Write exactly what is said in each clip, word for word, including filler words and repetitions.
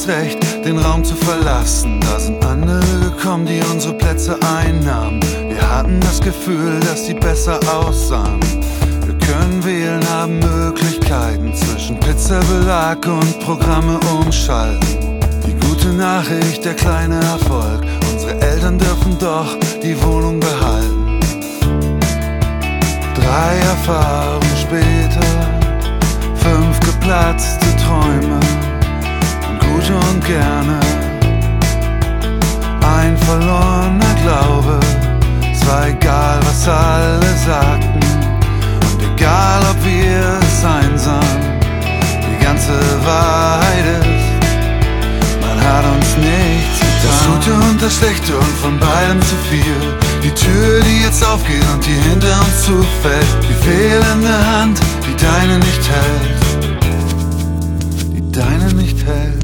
das Recht, den Raum zu verlassen. Da sind andere gekommen, die unsere Plätze einnahmen. Wir hatten das Gefühl, dass sie besser aussahen. Wir können wählen, haben Möglichkeiten zwischen Pizzabelag und Programme umschalten. Die gute Nachricht, der kleine Erfolg: unsere Eltern dürfen doch die Wohnung behalten. Drei Erfahrungen später, fünf geplatzte Träume und gut und gerne ein verlorener Glaube. Es war egal, was alle sagten, und egal, ob wir es einsahen. Die ganze Wahrheit ist, man hat uns nichts getan. Das Gute und das Schlechte und von beidem zu viel. Die Tür, die jetzt aufgeht und die hinter uns zufällt. Die fehlende Hand, die deine nicht hält. Die deine nicht hält.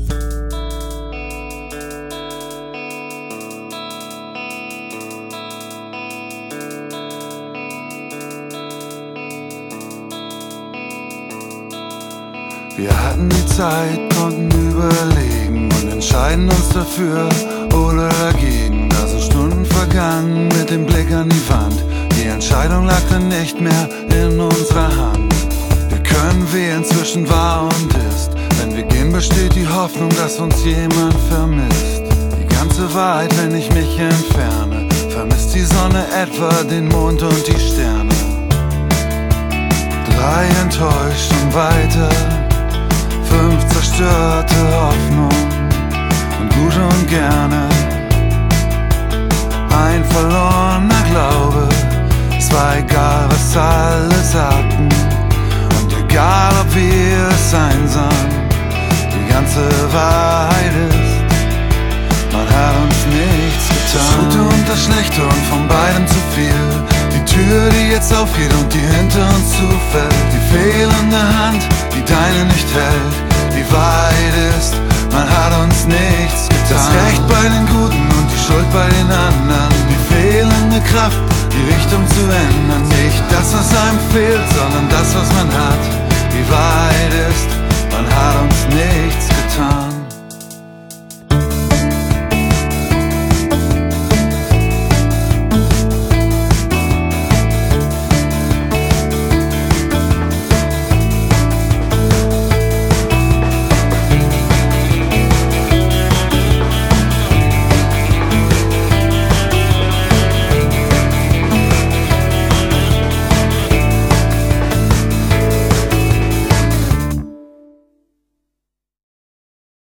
Wir hatten die Zeit, konnten überlegen und entscheiden uns dafür oder dagegen. Da sind Stunden vergangen mit dem Blick an die Wand. Die Entscheidung lag dann nicht mehr in unserer Hand. Wir können wählen zwischen wahr und ist. Wenn wir gehen, besteht die Hoffnung, dass uns jemand vermisst. Die ganze Wahrheit, wenn ich mich entferne, vermisst die Sonne etwa den Mond und die Sterne. Drei enttäuscht und weiter, fünf zerstörte Hoffnung und gut und gerne ein verlorener Glaube. Es war egal, was alle sagten, und egal, ob wir es einsahen. Die ganze Wahrheit ist, man hat uns nichts getan. Das Gute und das Schlechte und von beidem zu viel. Die Tür, die jetzt aufgeht und die hinter uns zufällt. Die fehlende Hand, die deine nicht hält. Die Wahrheit ist, man hat uns nichts getan. Das Recht bei den Guten und die Schuld bei den anderen. Die fehlende Kraft, die Richtung zu ändern. Nicht das, was einem fehlt, sondern das, was man hat. Die Wahrheit ist, man hat uns nichts getan.